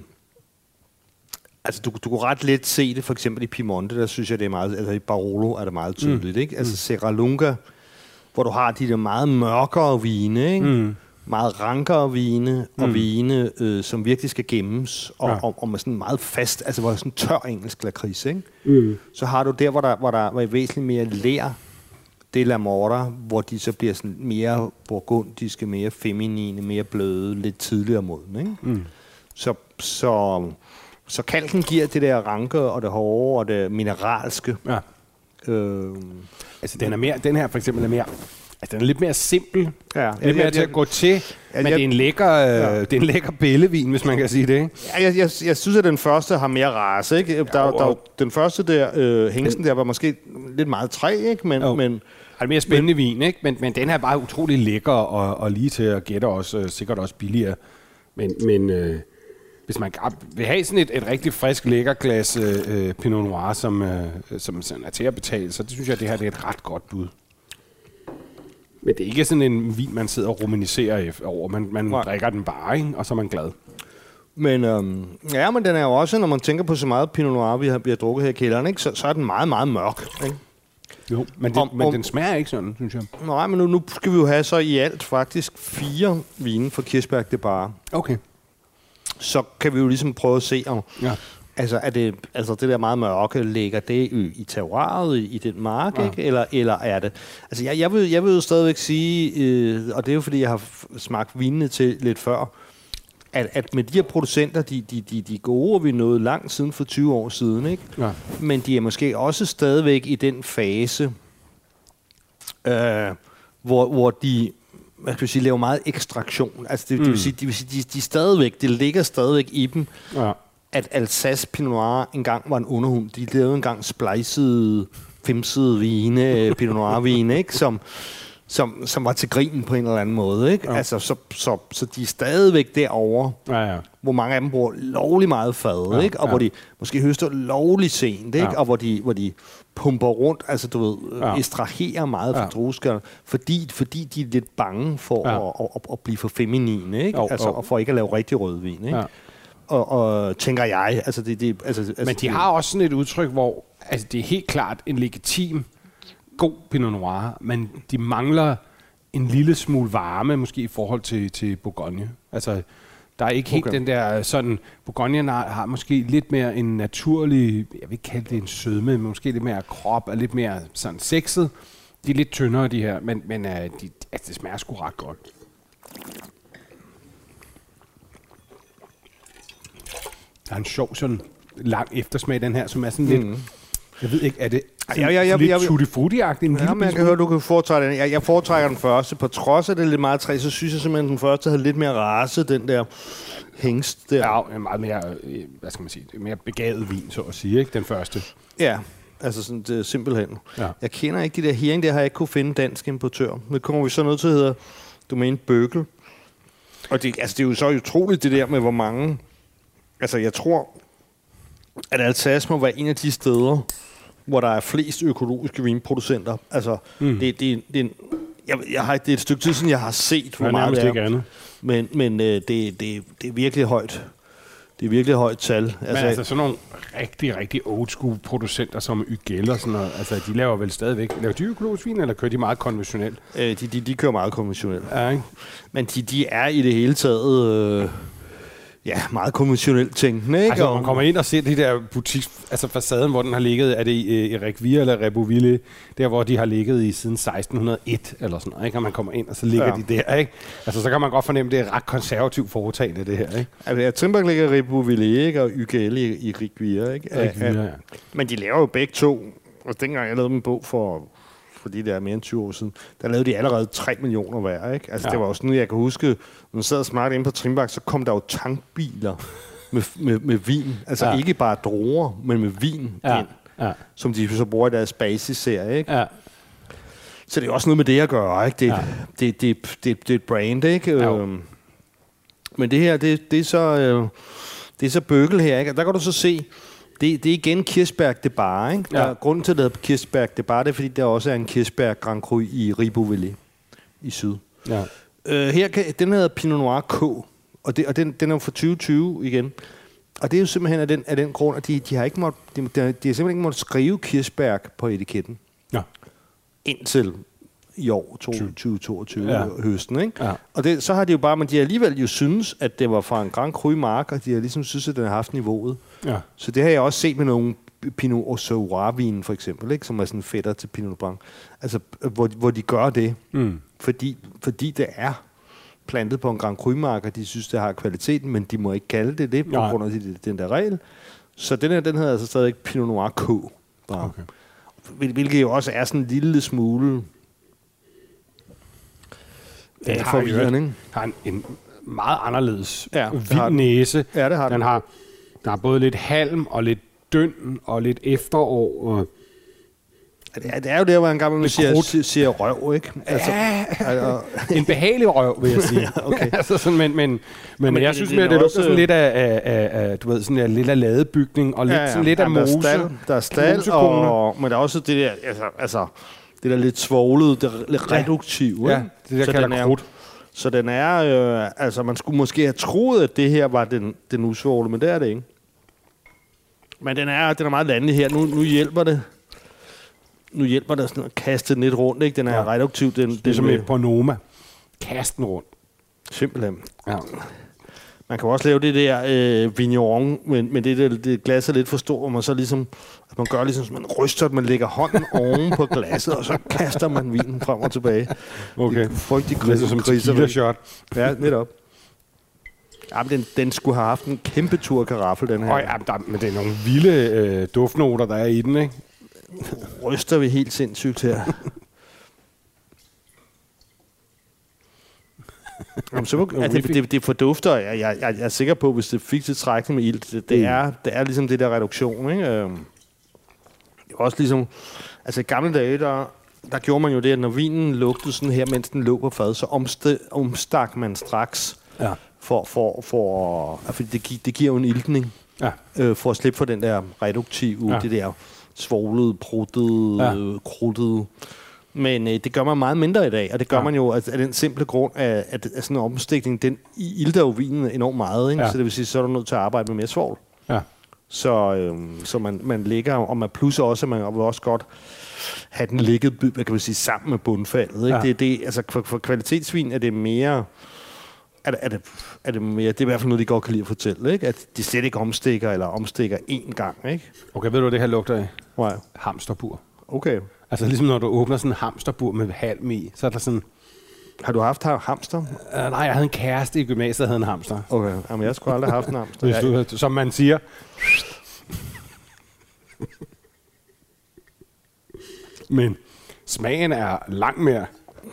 Altså, du, du kan ret let se det for eksempel i Piemonte, der synes jeg, det er meget... Altså, i Barolo er det meget tydeligt, mm. ikke? Altså, Serra Lunga, hvor du har de der meget mørkere vine, ikke? Mm. Meget rankere vine, og mm. vine, øh, som virkelig skal gemmes, og, ja. og, og med sådan meget fast, altså hvor sådan tør engelsk lakrids, ikke? Mm. Så har du der, hvor der, hvor der er væsentligt mere ler, det er la morta, hvor de så bliver sådan mere burgundiske, mere feminine, mere bløde, lidt tidligere moden, ikke? Mm. Så, så, så kalken giver det der ranke, og det hårde, og det mineralske. Ja. Øh, altså den er mere, den her for eksempel er mere... Altså, den er lidt mere simpel. Ja, lidt mere til at gå til, ja, men jeg, det, er en lækker, ja. det er en lækker bællevin, hvis man kan sige det, ikke? Ja, jeg, jeg, jeg synes, at den første har mere race, ikke? Der, ja, der, den første der, øh, hængsten der, var måske lidt meget træ, ikke? Men, jo. men, det er mere spændende men, vin, ikke? Men, men den her er bare utrolig lækker, og, og lige til at gætte også, øh, sikkert også billigere. Men, men øh, hvis man vil have sådan et, et rigtig frisk, lækker glas øh, Pinot Noir, som, øh, som er til at betale, så det synes jeg, at det her det er et ret godt bud. Men det er ikke sådan en vin, man sidder og romaniserer over. Man, man drikker den bare, ikke? Og så er man glad. Men øhm, ja, men den er jo også, når man tænker på så meget Pinot Noir, vi har, vi har drukket her i kælderen, ikke? Så, så er den meget, meget mørk, ikke? Jo, men, det, om, men om, den smager ikke sådan, synes jeg. Nej, men nu, nu skal vi jo have så i alt faktisk fire vine fra Kirsberg det Bar. Okay. Så kan vi jo ligesom prøve at se, om... Ja. Altså, er det, altså det der meget mørke, ligger det i, i terroiret, i, i den mark, ja. Ikke? Eller, eller er det... Altså, jeg, jeg, vil, jeg vil jo stadigvæk sige, øh, og det er jo fordi, jeg har smagt vinene til lidt før, at, at med de her producenter, de, de, de, de gode, vi nåede langt siden for tyve år siden, ikke? Ja. Men de er måske også stadigvæk i den fase, øh, hvor, hvor de, hvad skal jeg sige, laver meget ekstraktion. Altså det, mm. det vil sige, de, vil sige de, de stadigvæk, det ligger stadigvæk i dem, ja. At Alsace Pinot Noir engang var en underhund. De lavede engang splicede, femsede vine, Pinot Noir vine, ikke? Som, som, som var til grin på en eller anden måde, ikke? Ja. Altså, så, så, så de er stadigvæk derovre, ja, ja. Hvor mange af dem bruger lovlig meget fad, ja, ikke? Og ja. Hvor de måske høster lovlig sent, ikke? Ja. Og hvor de, hvor de pumper rundt, altså du ved, ja. Ekstraherer meget fra ja. Drueskallerne, fordi, fordi de er lidt bange for ja. at, at, at blive for feminine, ikke? Jo, altså, jo. Og for ikke at lave rigtig rødvin, ikke? Ja. Og, og tænker jeg, altså det, det altså, altså men de har også sådan et udtryk, hvor altså det er helt klart en legitim god Pinot Noir, men de mangler en lille smule varme, måske i forhold til, til Bourgogne. Altså, der er ikke helt okay. Den der sådan, Bourgogne har, har måske lidt mere en naturlig, jeg vil ikke kalde det en sødme, men måske lidt mere krop, og lidt mere sådan sexet. De er lidt tyndere, de her, men, men uh, de, altså, det smager sgu ret godt. Der er en sjov sådan lang eftersmag, den her, som er sådan mm. lidt, jeg ved ikke, er det sådan ja, ja, ja, lidt tutti-frutti-agtigt? Ja, men jeg kan høre, du kan foretrække den. Jeg, jeg foretrækker den første. På trods af det lidt meget træ, så synes jeg simpelthen, den første havde lidt mere race, den der hængst der. Ja, meget mere, hvad skal man sige, mere begavet vin, så at sige, ikke? Den første. Ja, altså sådan det, simpelthen. Ja. Jeg kender ikke de der Hering, der har jeg ikke kunne finde dansk importør. Men kommer vi så nødt til at hedde Domæne Bøgel. Og det, altså, det er jo så utroligt det der med, hvor mange. Altså, jeg tror, at Alsace må være en af de steder, hvor der er flest økologiske vinproducenter. Altså, mm. det, det, det, er en, jeg, jeg har, det er et stykke tid siden, jeg har set, hvor meget det er. Men, men øh, det, det, det er virkelig højt. Det er virkelig højt tal. Altså, men altså sådan nogle rigtig, rigtig old school producenter som Ygel og sådan noget, altså de laver vel stadigvæk, laver de økologisk vin, eller kører de meget konventionelt? Øh, de, de, de kører meget konventionelt. Ja, ikke? Men de, de er i det hele taget... Øh, Ja, meget konventionelt tænkende, ikke? Altså, man kommer ind og ser de der butiks, altså facaden, hvor den har ligget, er det i Erik Vier eller Rebouville, der hvor de har ligget i siden seksten hundrede og et eller sådan noget, ikke? Og man kommer ind, og så ligger ja. De der, ikke? Altså, så kan man godt fornemme, det er ret konservativt foretagende, det her, ikke? Altså, ja, Trimbach ligger i Rebouville, ikke? Og Ygel i Erik Vier, ikke? Erik Vier, ja. Men de laver jo begge to, og dengang jeg lavede dem bog for... fordi det er mere end tyve år siden, der lavede de allerede tre millioner hver, ikke? Altså, ja. Det var jo sådan, jeg kan huske, når man sad og smart inde på Trimbach, så kom der jo tankbiler med, med, med vin. Altså, ja. Ikke bare druer, men med vin ja. Ind, ja. Som de så bruger i deres basis-serie, ikke? Ja. Så det er også noget med det at gøre, ikke? Det, ja. det, det, det, det, det er et brand, ikke? Ja. Øhm, men det her, det, det er så... Øh, det er så Bøgel her, ikke? Og der kan du så se... Det, det er igen Kirchberg de Bar, ikke? Ja. Der, grunden til, at det hedder Kirchberg de Bar, det er, fordi der også er en Kirchberg Grand Cru i Rebouville i syd. Ja. Øh, her kan, den hedder Pinot Noir K, og, det, og den, den er fra tyve tyve igen. Og det er jo simpelthen af den, af den grund, at de, de har ikke måttet, de, de, de har simpelthen ikke måttet skrive Kirchberg på etiketten. Ja. Indtil i år tyve toogtyve ja. Høsten, ikke? Ja. Og det, så har de jo bare, men de alligevel jo synes, at det var fra en Grand Cru mark, og de har ligesom synes, at den har haft niveauet. Ja. Så det har jeg også set med nogle Pinot Noir-vinen for eksempel, ikke? Som er sådan fætter til Pinot Blanc. Altså, hvor, hvor de gør det, mm. fordi, fordi det er plantet på en Grand Cru mark, og de synes, det har kvaliteten, men de må ikke kalde det det, på ja. Grund af den der regel. Så den her, den hedder altså stadig Pinot Noir K. Bare. Okay. Hvilket jo også er sådan en lille smule... Den har, jo, har en, en meget anderledes ja, vild næse. Ja, det har den. Den har, den har både lidt halm og lidt døn og lidt efterår. Og ja, det er jo der, hvor en gammel man siger, siger røv, ikke? Altså, ja, altså, en behagelig røv, vil jeg sige. Ja, okay. altså sådan, men, men, men, men jeg det, synes mere, det, det lugter sådan lidt af, af, af, du ved, sådan en lidt af ladebygning og lidt, ja, ja, sådan lidt ja, af mose. Der er stald, der er stald og, men der er også det der, altså, altså det der lidt svoglede, det er lidt ja. Reduktiv, ja, det der så kalder krudt. Så den er, øh, altså man skulle måske have troet, at det her var den, den usvogle, men det er det ikke. Men den er, den er meget landlig her. Nu, nu hjælper det. Nu hjælper det sådan at kaste den lidt rundt, ikke? Den er ja. Reduktiv. Den, det er som et Bonoma. Kast den rundt. Simpelthen. Ja. Man kan også lave det der øh, vigneron, men, men det, det, det glas er lidt for stort, hvor man så ligesom, at man gør ligesom, man ryster, at man lægger hånden oven på glasset, og så kaster man vinen frem og tilbage. Okay. Frygtelig kriser som tequila-shot. Ja, netop. Ja, men den, den skulle have haft en kæmpe tur karaffel, den her. Oh, ja, der, men det er nogle vilde øh, duftnoter, der er i den, ikke? Ryster vi helt sindssygt her. Jamen, så, altså, det, det, det fordufter, jeg, jeg, jeg er sikker på, hvis det fik til trækning med ilt, det, det, mm. er, det er ligesom det der reduktion, ikke? Det er også ligesom, altså i gamle dage, der, der gjorde man jo det, at når vinen lugtede sådan her, mens den lå på fad, så omsted, omstak man straks, ja. for, for, for, for det, gi, det giver jo en iltning, ja. øh, for at slippe for den der reduktive, ja. det der svoglede, pruttede, ja. øh, kruttede. Men øh, det gør man meget mindre i dag, og det gør ja. man jo altså, af den simple grund, at, at, at sådan en omstikning, den ilter jo vinen enormt meget, ikke? Ja. Så det vil sige, så er du nødt til at arbejde med mere svovl. Ja. Så, øh, så man, man ligger, og man plusser også, at man vil også godt have den ligget, hvad kan man sige, sammen med bundfaldet. Ikke? Ja. Det, det, altså for, for kvalitetsvin er det mere, er det, er, det, er det mere, det er i hvert fald noget, de godt kan lide at fortælle, ikke? At de slet ikke omstikker, eller omstikker én gang, ikke? Okay, ved du, hvad det her lugter af? Nej. Hamsterbur. Okay. Altså ligesom når du åbner sådan en hamsterbur med halm i, så er der sådan... Har du haft hamster? Uh, nej, jeg havde en kæreste i gymnasiet, der havde en hamster. Okay, jamen jeg skulle aldrig have haft en hamster. Hvis du, som man siger... Men smagen er langt mere...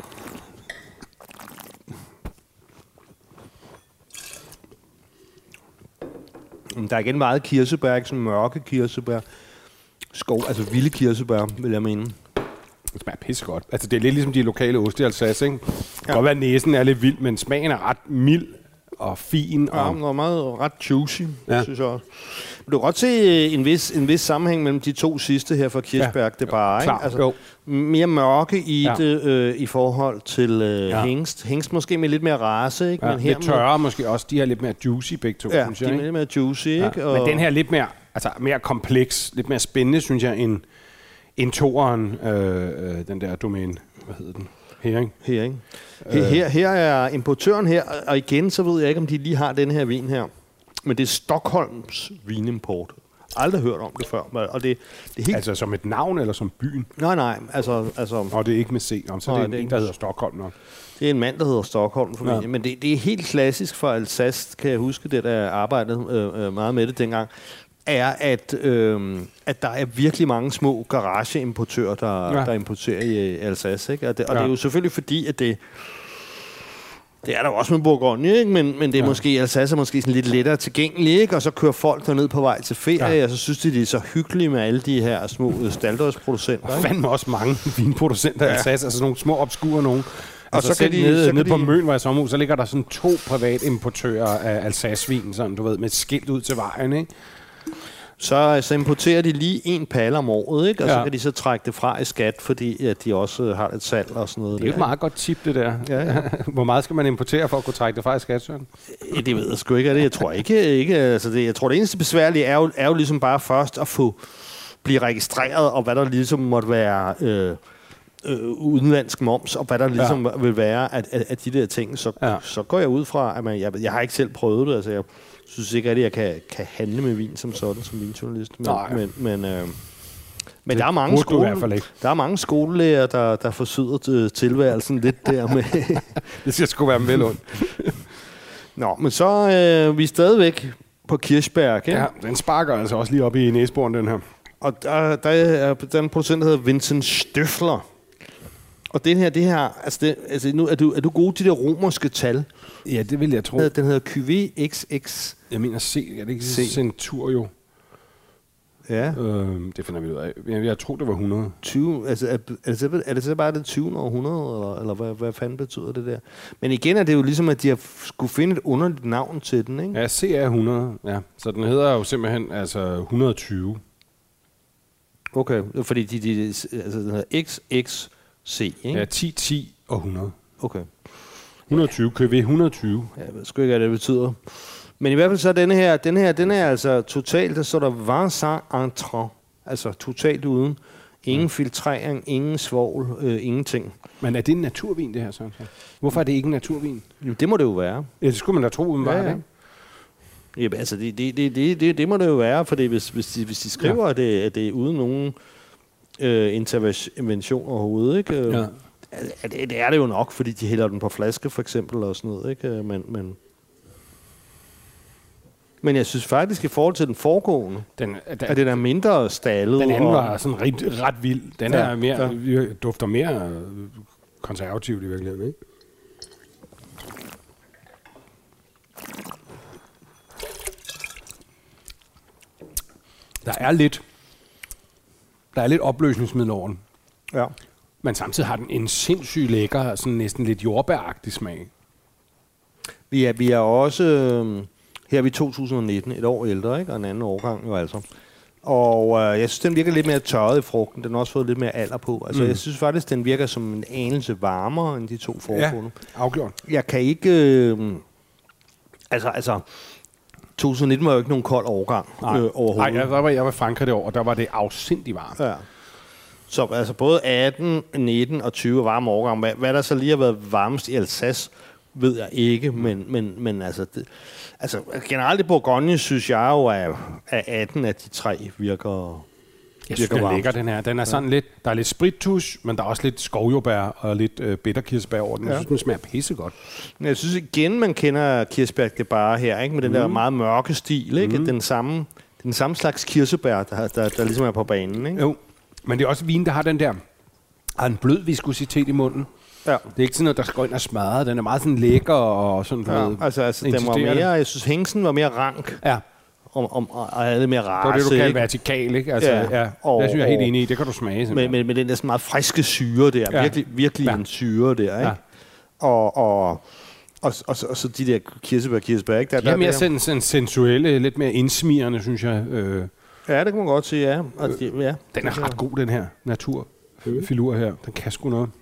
Der er igen meget kirsebær, ikke sådan mørke kirsebær. Skov, altså vilde kirsebær, vil jeg mene. Det smager pisse godt. Altså det er lidt ligesom de lokale oste i Alsace, ikke? Det kan ja. godt være, at næsen er lidt vild, men smagen er ret mild og fin. Ja, og den er meget ret juicy, ja. synes jeg også. Du kan godt se en vis, en vis sammenhæng mellem de to sidste her fra Kirchberg, ja. det bare, ikke? Altså, jo. Mere mørke i ja. det øh, i forhold til øh, ja. hængst. Hængst måske med lidt mere race, ikke? Ja, men her lidt tørre måske også. De her lidt mere juicy begge to, ja, synes jeg. Ja, de er lidt mere juicy, ja. ikke? Og men den her lidt mere, altså mere kompleks, lidt mere spændende, synes jeg, end, end toeren, øh, øh, den der domæne, hvad hedder den? Hering. Hering. Her, her, her er importøren her, og igen, så ved jeg ikke, om de lige har den her vin her. Men det er Stockholms vinimport. Aldrig hørt om det før. Og det, det er helt... Altså som et navn, eller som byen? Nej, nej. Altså, altså... Og det er ikke med C, om, så nej, det er en, det er en, der hedder Stockholm nok. Det er en mand, der hedder Stockholm formentlig. Ja. Men det, det er helt klassisk for Alsace, kan jeg huske, det der arbejdede øh, meget med det dengang, er, at, øh, at der er virkelig mange små garageimportører, der, ja. der importerer i Alsace. Ikke? Og, det, og ja. det er jo selvfølgelig fordi, at det... Det er der også med Bourgogne, ikke? Men, men det er ja. måske, Alsace er måske sådan lidt lettere tilgængeligt, ikke? Og så kører folk derned på vej til ferie, ja. og så synes de, de er så hyggelige med alle de her små staldårsproducenter. Der fandme også mange vinproducenter i ja. Alsace, altså nogle små obskure nogen. Og altså så kan de nede, så nede på de... Møn, hvor jeg sommerhus, så ligger der sådan to private importører af Alsace-vin, sådan du ved, med et skilt ud til vejen, ikke? Så, så importerer de lige en palle om året, ikke? Og ja. så kan de så trække det fra i skat, fordi at de også har et salg og sådan noget. Det er jo et meget godt tip, det der. Ja, ja. Hvor meget skal man importere for at kunne trække det fra i skat, Søren? Det ved jeg sgu ikke. Det. Jeg tror ikke. ikke altså det, jeg tror, det eneste besværlige er jo, er jo ligesom bare først at få blive registreret, og hvad der ligesom måtte være øh, øh, udenlandsk moms, og hvad der ligesom ja. vil være af, af, af de der ting. Så, ja. så går jeg ud fra, at man, jeg, jeg har ikke selv prøvet det, altså jeg synes ikke, at jeg kan, kan handle med vin som sådan, som vinjournalist. Men, Nej. men, men, øh, men der er mange skole, der er mange skolelærer, der, der forsyder tilværelsen lidt der med. Det skal sgu være med vel ondt. Nå, men så øh, vi er stadigvæk på Kirchberg, ikke? Ja, den sparker altså også lige op i næseboren, den her. Og der, der er den producent, der hedder Vincent Stöffler. Og den her, det her, altså, det, altså nu er du, er du god til det romerske tal? Ja, det vil jeg tro. Den hedder Q V X X. Jeg mener C, er det ikke C? Centurio? Ja. Øhm, det finder vi ud af. Jeg, jeg tror, det var hundrede. tyve, altså er, er, det så, er det så bare det tyvende århundrede, eller, eller hvad, hvad fanden betyder det der? Men igen er det jo ligesom, at de har skulle finde et underligt navn til den, ikke? Ja, C er hundrede, ja. Så den hedder jo simpelthen altså et hundrede og tyve. Okay, fordi de, de, altså, den hedder X X C, ikke? Ja, ti, ti og hundrede. Okay. et hundrede og tyve, Q V et hundrede og tyve. Ja, jeg ved sgu ikke, hvad det betyder. Men i hvert fald så denne her, den her, den er altså totalt, der står der Vincent Entrant. Altså totalt uden. Ingen mm. filtrering, ingen svovl, øh, ingenting. Men er det en naturvin, det her, så? Hvorfor er det ikke en naturvin? Jo, det må det jo være. Ja, det skulle man da tro, uden ja, ja. Ja, altså det, det, det, det, det, det må det jo være, fordi hvis, hvis, de, hvis de skriver, ja. at, det, at det er uden nogen øh, intervention overhovedet, ikke? Ja. Det, det er det jo nok, fordi de hælder den på flaske, for eksempel, og sådan noget, ikke? Men, men, men jeg synes faktisk, i forhold til den foregående, den, den, at den er mindre stallet. Den anden var sådan ret, ret vild. Den ja, er mere, ja. dufter mere konservativt i virkeligheden, ikke? Der er lidt, der er lidt opløsningsmiddel over den. Ja. Men samtidig har den en sindssygt lækker, sådan næsten lidt jordbæragtig smag. Vi er, vi er også... Øh, her er vi to tusind nitten, et år ældre, ikke? Og en anden årgang jo altså. Og øh, jeg synes, den virker lidt mere tørret i frugten. Den har også fået lidt mere alder på. Altså, mm. jeg synes faktisk, den virker som en anelse varmere end de to foregående. Ja, afgjort. Jeg kan ikke... Øh, altså, altså... to tusind nitten var jo ikke nogen kold overgang øh, overhovedet. Nej, ja, der var jeg var i Frankrig det år, og der var det afsindigt varmt. Ja. Så altså både atten, nitten og tyve varme overgang. Hvad, hvad der så lige har været varmest i Alsace, ved jeg ikke, men, men, men altså, det, altså generelt i Bourgogne synes jeg jo, at, at atten af de tre virker Jeg synes, den er lækker, den her. Den er sådan ja. lidt, der er lidt sprittusch, men der er også lidt skovjordbær og lidt øh, bitterkirsebær over den. Jeg ja. synes, den smager pissegodt. Jeg synes igen, man kender kirsebær det bare her, ikke? Med den mm. der meget mørke stil, ikke? Mm. Den samme, den samme slags kirsebær, der, der, der ligesom er på banen, ikke? Jo, men det er også vin, der har den der, har en blød viskositet i munden. Ja. Det er ikke sådan noget, der skal gå ind og smadre. Den er meget sådan lækker og sådan ja, noget. Altså, altså den var mere, jeg synes, hængsen var mere rank. Ja. Om, om, og er lidt mere rare. Det er det, du kalder vertikal, ikke? Altså, ja. ja. Og, det synes jeg er helt enig i. Det kan du smage. Med, med, med den der sådan meget friske syre der. Ja. Virkelig, virkelig ja. en syre der, ikke? Ja. Og, og, og, og, og, og så de der kirsebær, kirsebær, ikke? Der, de er mere sådan, sådan sensuelle, lidt mere indsmirrende, synes jeg. Øh. Ja, det kan man godt sige, ja. Og de, ja. Den er ret god, den her naturfilur her. Den kan sgu noget.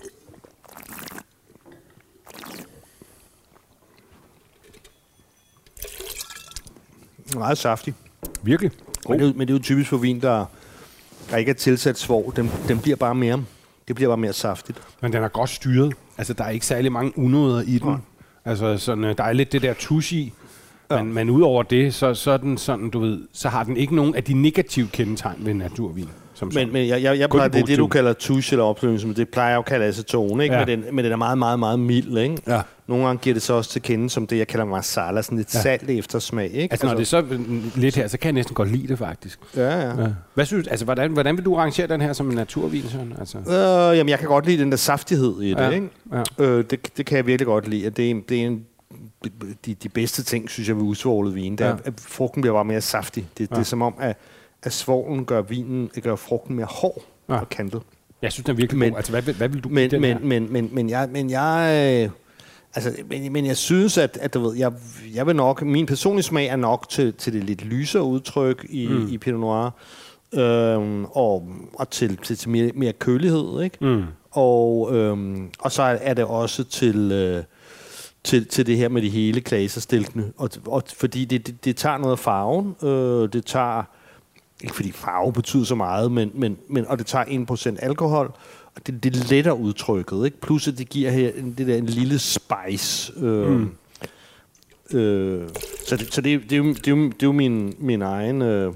Meget saftig. Virkelig. Men det, men det er jo typisk for vin, der, der ikke er tilsat svovl. Den, den bliver bare mere, det bliver bare mere saftigt. Men den er godt styret. Altså, der er ikke særlig mange unåder i den. Ja. Altså, sådan, der er lidt det der tusch i. Ja. Men, men udover det, så, så er den sådan, du ved, så har den ikke nogen af de negative kendetegn ved naturvin. Som men, men jeg, jeg, jeg plejer, det, det du kalder tusch eller opløsning, det plejer jeg at kalde acetone, ikke? Ja. Men, den, men den er meget, meget, meget mild, ikke? Ja. Nogle gange giver det så også til kende som det, jeg kalder marsala, sådan lidt ja. salt eftersmag, ikke? Altså, når altså, det er så lidt her, så kan jeg næsten godt lide det, faktisk. Ja, ja. ja. Hvad synes altså, hvordan, hvordan vil du arrangere den her som en naturvin, sådan? Altså? Øh, jamen, jeg kan godt lide den der saftighed i det, ja. ikke? Ja. Øh, det, det kan jeg virkelig godt lide. Det er, det er en de, de bedste ting, synes jeg, ved usvovlet vin, det er, ja. at frugten bliver bare mere saftig. Det, ja. det er som om, at, at svovlen gør vinen, gør frugten mere hård ja. og kantet. Jeg synes, den er virkelig men, god. Altså, hvad, hvad vil du men, den men, her? Men, men, men jeg... Men jeg Altså, men, men jeg synes, at, at du ved, jeg, jeg vil nok, min personlige smag er nok til, til det lidt lysere udtryk i, mm. i Pinot Noir, øhm, og, og til, til, til mere, mere kølighed, ikke? Mm. Og, øhm, og så er det også til, øh, til, til det her med de hele klaserstilkene, og, og fordi det, det, det tager noget af farven, øh, det tager, ikke fordi farve betyder så meget, men, men, men, og det tager en procent alkohol, Det, det letter udtrykket, ikke? Plus at det giver her det der en lille spice. Øh, mm. øh, så det, så det, det, er jo, det, er jo, det er jo min, min egen... Øh.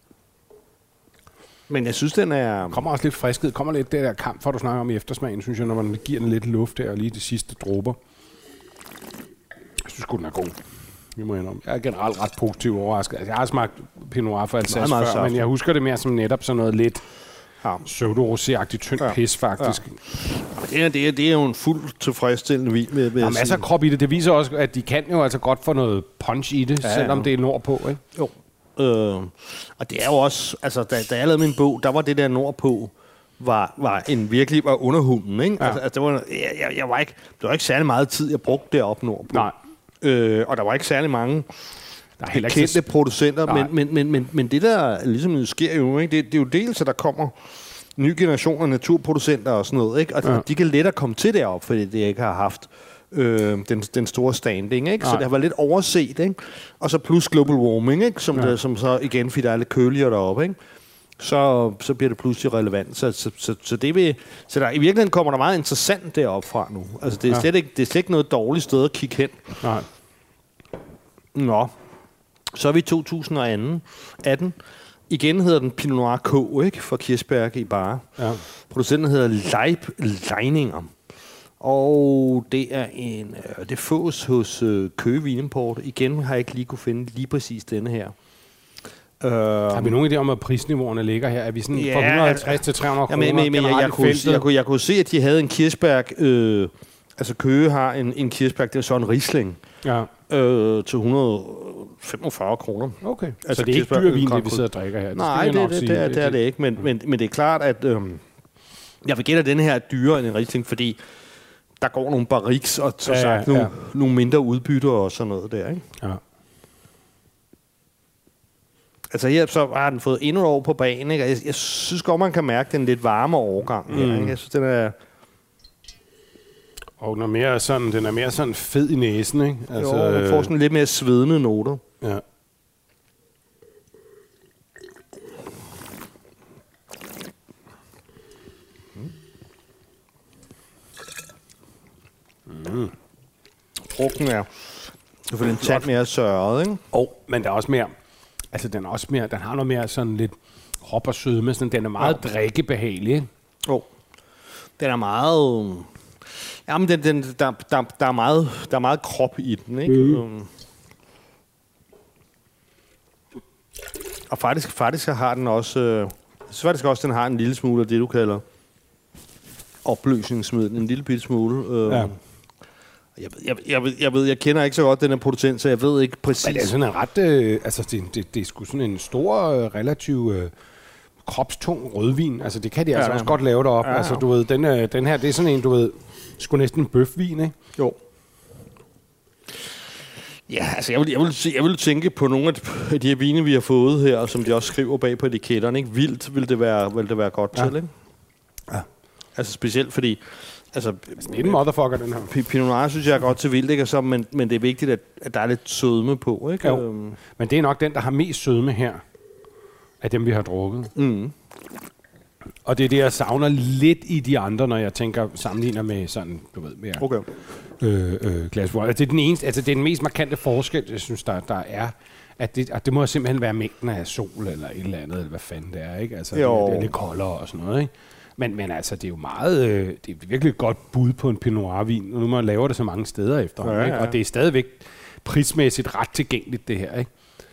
Men jeg synes, den er... Kommer også lidt frisket. Kommer lidt det der kamp, for du snakker om i eftersmagen, synes jeg, når man giver den lidt luft der, og lige de sidste dråber. Jeg synes sgu, den er god. Vi må indrømme. Jeg er generelt ret positiv overrasket. Altså, jeg har smagt Pinot Noir for Alsace før, saft. Men jeg husker det mere som netop sådan noget lidt... Ja. Pseudo-rosé-agtigt tynd ja. pis, faktisk. Ja. Det, er, det, er, det er jo en fuld tilfredsstillende vin. Med, med der er masser af krop i det. Det viser også, at de kan jo altså godt få noget punch i det, ja, selvom ja. det er nordpå, ikke? Jo. Øh, og det er jo også... Altså, da, da jeg lavede min bog, der var det der nordpå, var, var en virkelig var underhunden, ikke? Ja. Altså, altså, det var, jeg, jeg, jeg var ikke, det var ikke særlig meget tid, jeg brugte deroppe nordpå. Nej. Øh, og der var ikke særlig mange... Der er heller kendte producenter, men, men, men, men, men det der ligesom sker jo, ikke? Det, det er jo dels, at der kommer nye generationer af naturproducenter og sådan noget, ikke? Og ja. de kan lettere komme til derop, fordi de ikke har haft øh, den, den store standing, ikke? Så det har været lidt overset, ikke? Og så plus global warming, ikke? Som, ja. der, som så igen, fordi der er lidt køligere deroppe, ikke? Så, så bliver det pludselig relevant. Så, så, så, så, det vil, så der, i virkeligheden kommer der meget interessant deroppe fra nu. Altså, det er, ja. slet ikke, det er slet ikke noget dårligt sted at kigge hen. Nej. Nå. Så er vi i to tusind atten. Igen hedder den Pinot Noir K, ikke? For Kirchberg i Bar. Ja. Producenten hedder Leib Leininger. Og det er en... Øh, det fås hos øh, Køge Vinimport. Igen har jeg ikke lige kunne finde lige præcis denne her. Uh, har vi nogen idé om, at prisniveauerne ligger her? Er vi sådan ja, fra et hundrede og halvtreds til tre hundrede kroner? Ja, men, men, jeg, jeg, kunne, jeg, kunne, jeg kunne se, at de havde en Kirchberg... Øh, altså Køge har en, en Kirchberg, det er så en Riesling. Ja. øh, til et hundrede og femogfyrre kroner. Okay, altså, så det er ikke dyr vin, det vi sidder og drikker her? Det Nej, det, det, det, det, er, det er det ikke, men, men, men det er klart, at øh, jeg vil gætte, at den her er dyrere end en rigtig ting, fordi der går nogle barriques og så ja, sagt ja, nogle, ja. nogle mindre udbytter og sådan noget der, ikke? Ja. Altså her så har den fået endnu et år på banen, ikke? Jeg, jeg synes godt, man kan mærke den lidt varme overgang her, ikke? Jeg synes, den er... Og den er mere sådan, den er mere sådan fed i næsen, ikke? Altså, jo, den får sådan lidt mere svedende noter. Ja. Mm. Frugten er for den tand mere sørret, ikke? Oh, men der er også mere, altså den er også mere, den har noget mere sådan lidt hop og sødme, sådan den er meget ja. drikkebehagelig, ikke? Jo. Oh. Den er meget, jamen den, den der, der, der er meget, der er meget krop i den, ikke? Mm. Og faktisk, faktisk har den også, øh, så faktisk også den har en lille smule af det du kalder opløsningsmiddel, en lille bitte smule. Øh, ja. Jeg, jeg, jeg, ved, jeg ved, jeg kender ikke så godt den her producent, så jeg ved ikke præcis. Men det er sådan en ret, øh, altså det, det, det er sgu sådan en stor, øh, relativ øh, kropstung rødvin. Altså det kan de ja, altså ja. også godt lave derop. Ja, ja. Altså du ved, den, øh, den her, det er sådan en, du ved, sgu næsten en bøfvin, ikke? Jo. Ja, altså jeg vil, jeg, vil, jeg vil tænke på nogle af de her vine, vi har fået her, som de også skriver bag på etiketterne, ikke? Vildt vil det være, vil det være godt ja. til, ikke? Ja. Altså specielt fordi... Altså, altså, det er en motherfucker, den her. Pinot Noir synes jeg er godt til vildt, ikke? Så, men, men det er vigtigt, at, at der er lidt sødme på, ikke? Jo. Men det er nok den, der har mest sødme her, af dem, vi har drukket. Mm. Og det er det, jeg savner lidt i de andre, når jeg tænker sammenligner med sådan, du ved, mere okay. øh, øh, glasvor. Altså, det er den eneste, altså det er den mest markante forskel, jeg synes, der, der er, at det, at det må simpelthen være mængden af sol eller et eller andet, eller hvad fanden det er, ikke? Altså, det, det er lidt koldere og sådan noget, ikke? Men, men altså, det er jo meget, øh, det er virkelig et godt bud på en Pinot Noir-vin, og nu man laver det så mange steder efterhånden, ja, ja. Og det er stadigvæk prismæssigt ret tilgængeligt, det her, ikke?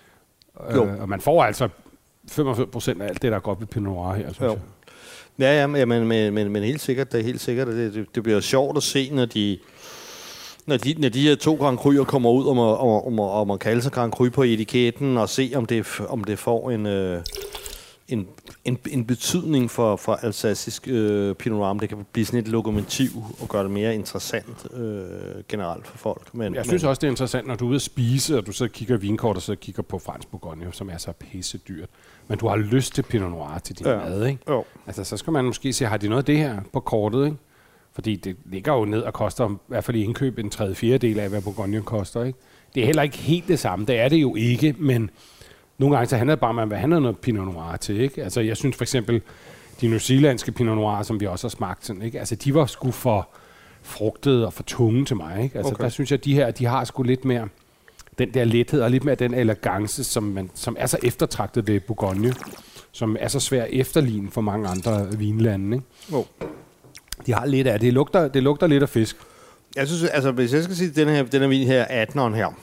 Øh, og man får altså femogfyrre procent af alt det, der er godt ved Pinot Noir her, synes jo. jeg. Ja, ja, men, men, men, men helt sikkert, det er helt sikkert, at det, det, det bliver sjovt at se, når de, når de, når de her to Grand Cru'er kommer ud, om at, om, at, om at kalde sig Grand Cru på etiketten, og se, om det, om det får en... Øh, En, en, en betydning for, for alsacisk øh, Pinot Noir, det kan blive sådan et lokomotiv og gøre det mere interessant øh, generelt for folk. Men, jeg synes men, også, det er interessant, når du er ude at spise, og du så kigger vinkort, og så kigger på fransk Bourgogne, som er så pisse dyrt. Men du har lyst til Pinot Noir til din ja. mad, ikke? Jo. Altså, så skal man måske se, har de noget af det her på kortet, ikke? Fordi det ligger jo ned og koster, i hvert fald i indkøb, en tredje fjerdedel af, hvad Bourgogne koster, ikke? Det er heller ikke helt det samme, det er det jo ikke, men... Nogle gange så handler det bare om, at hvad handler noget Pinot Noir til, ikke? Altså, jeg synes for eksempel, de newzealandske Pinot Noir, som vi også har smagt, sådan, ikke? Altså, de var sgu for frugtede og for tunge til mig, ikke? Altså, okay. Der synes jeg, at de her, de har sgu lidt mere den der lethed og lidt mere den elegance, som, man, som er så eftertragtet ved Bourgogne, som er så svær at efterligne for mange andre vinlande, ikke? Oh. De har lidt af det. Det lugter, det lugter lidt af fisk. Jeg synes, altså, hvis jeg skal sige, den her, den her vin her, atteneren her,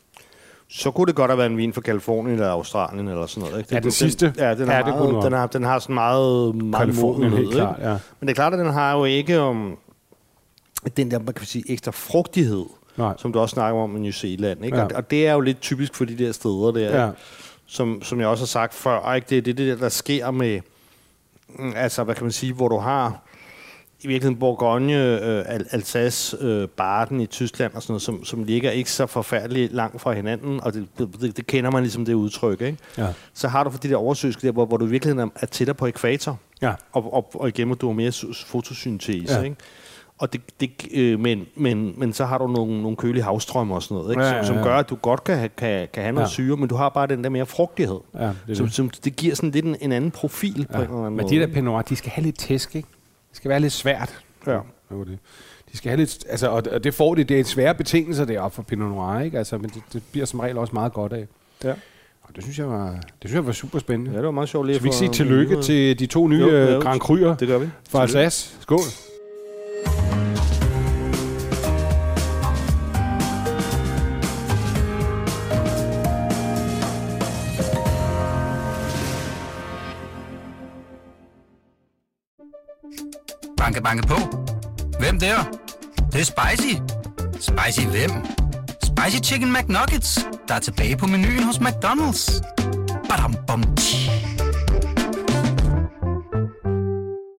så kunne det godt have været en vin fra Californien eller Australien eller sådan noget, ikke? Ja, den, den sidste. Ja, den, er ja, meget, den, har, den har sådan meget, meget modenhed, helt klart, ja. Men det er klart, at den har jo ikke um, den der, man kan sige, ekstra frugtighed, nej. Som du også snakker om i New Zealand, ikke? Ja. Og, og det er jo lidt typisk for de der steder der, ja. som, som jeg også har sagt før, ikke? Det er det, det, der sker med, altså, hvad kan man sige, hvor du har i virkeligheden Bourgogne, øh, Alsace, øh, Baden i Tyskland og sådan noget, som, som ligger ikke så forfærdeligt langt fra hinanden, og det, det, det kender man ligesom det udtryk, ikke? Ja. Så har du for de der oversøiske der, hvor, hvor du i virkeligheden er tættere på ekvator, ja. og, og, og igennem du har mere fotosyntese, ja. Ikke? Og det, det, øh, men, men, men så har du nogle, nogle kølige havstrømme og sådan noget, ikke? Ja, ja, ja. Som, som gør, at du godt kan, kan, kan have noget ja. syre, men du har bare den der mere frugtighed. Ja, det, som, som, det giver sådan lidt en, en anden profil ja. på en eller anden men måde. Men de der Pinot Noir, de skal have lidt tæsk, ikke? Det skal være lidt svært. Ja. Det. De skal have lidt, altså, og det får det, det er et svære betingelser deroppe for Pinot Noir, ikke? Altså, men det, det bliver som regel også meget godt af. Ja. Og det synes jeg var, det synes jeg var super spændende. Ja, det var meget sjovt lige. Så vi ikke sige tillykke med til de to nye jo, ja, Grand Cru'er. Det gør vi. Fra Alsace. Skål. Banke, banke på. Hvem der? Det, det er spicy. Spicy hvem? Spicy Chicken McNuggets, der er tilbage på menuen hos McDonald's. Badum, bom, tji.